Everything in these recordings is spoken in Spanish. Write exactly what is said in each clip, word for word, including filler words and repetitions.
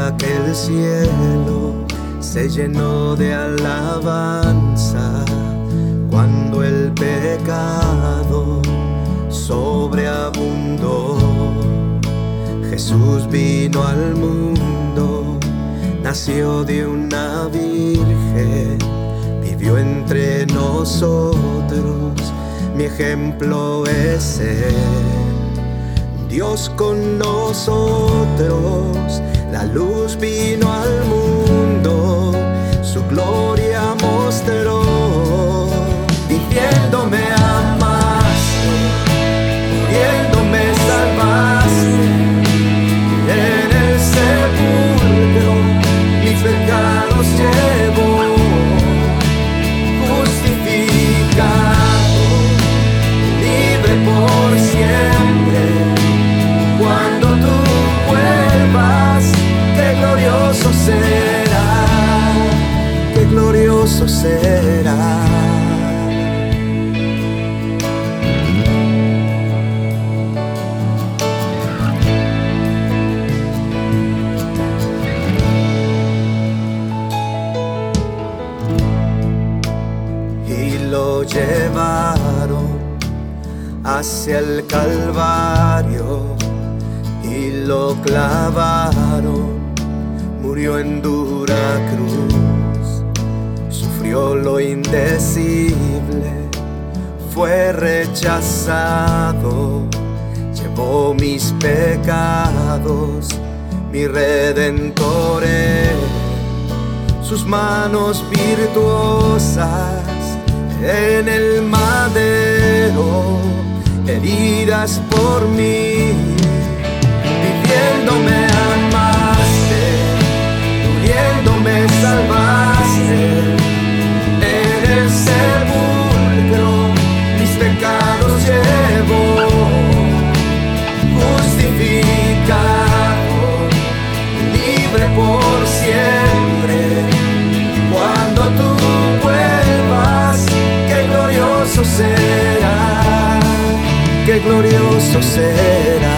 que el cielo se llenó de alabanza cuando el pecado sobreabundó. Jesús vino al mundo, nació de una virgen, vivió entre nosotros, mi ejemplo es Él. Dios con nosotros, la luz vino al mundo, su gloria mostró, diciéndome amaste, muriéndome salvaste, en el sepulcro mis pecados llevó, justificado, libre por siempre. Cuando tú vuelvas, qué glorioso será, qué glorioso será. Y lo llevaron hacia el Calvario y lo clavaron, murió en dura cruz, sufrió lo indecible, fue rechazado, llevó mis pecados, mi Redentor Él, sus manos virtuosas en el madero, heridas por mí, viviéndome amaste, muriéndome salvaste, en el sepulcro mis pecados llevó, justificado, libre por siempre. Cuando tú vuelvas, qué glorioso será, qué glorioso será.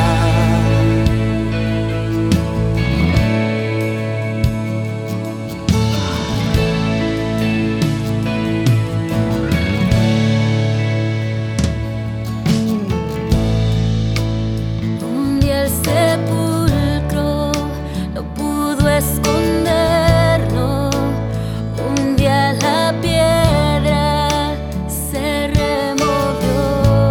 Esconderlo, un día la piedra se removió,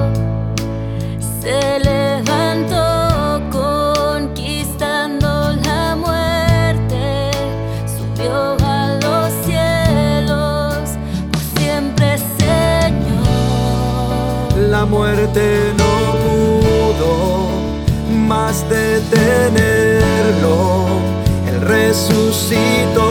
se levantó conquistando la muerte, subió a los cielos, por siempre Señor. La muerte no pudo más detenerlo, resucitó